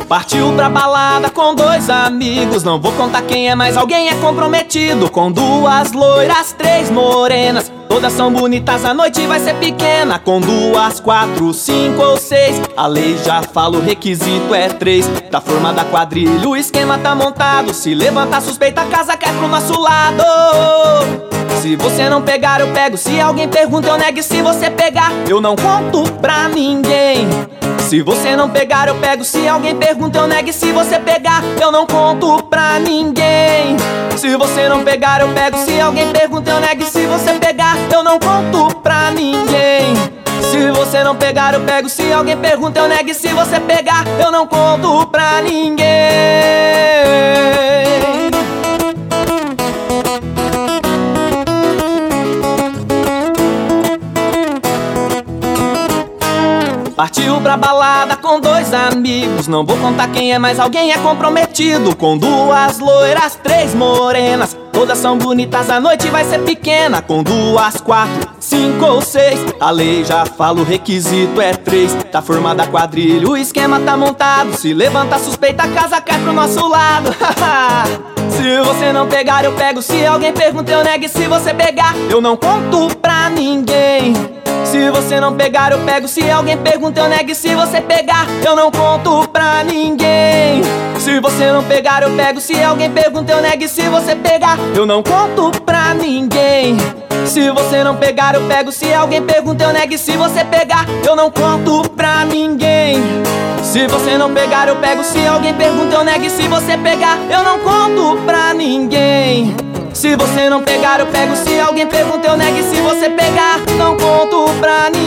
Partiu pra balada com dois amigos. Não vou contar quem é, mas alguém é comprometido. Com duas loiras, três morenas. Todas são bonitas, a noite vai ser pequena. Com duas, quatro, cinco ou seis. A lei já fala, o requisito é três. Tá formada a quadrilha, o esquema tá montado. Se levantar suspeita, a casa cai pro nosso lado. Se você não pegar, eu pego. Se alguém pergunta, eu nego. E se você pegar, eu não conto pra ninguém. Se você não pegar, eu pego. Se alguém pergunta, eu nego. E se você pegar, eu não conto pra ninguém. Se você não pegar, eu pego. Se alguém pergunta, eu nego. E se você pegar, eu não conto pra ninguém. Se você não pegar, eu pego. Se alguém pergunta, eu nego. E se você pegar, eu não conto pra ninguém. Partiu pra balada com dois amigos. Não vou contar quem é, mas alguém é comprometido. Com duas loiras, três morenas. Todas são bonitas, a noite vai ser pequena. Com duas, quatro, cinco ou seis. A lei já fala, o requisito é três. Tá formada a quadrilha, o esquema tá montado. Se levanta suspeita, a casa cai pro nosso lado. Se você não pegar, eu pego. Se alguém pergunta, eu nego. E se você pegar, eu não conto pra ninguém. Se você não pegar, eu pego. Se alguém pergunta, eu nego. E se você pegar, eu não conto pra ninguém. Se você não pegar, eu pego. Se alguém pergunta, eu nego. E se você pegar, eu não conto pra ninguém. Se você não pegar, eu pego. Se alguém pergunta, eu nego. E se você pegar, eu não conto pra ninguém. Se você não pegar, eu pego. Se alguém pergunta, eu nego. E se você pegar, eu não conto pra ninguém. Se você não pegar, eu pego. Se alguém pergunta, eu nego. E se você pegar, não conto pra ninguém.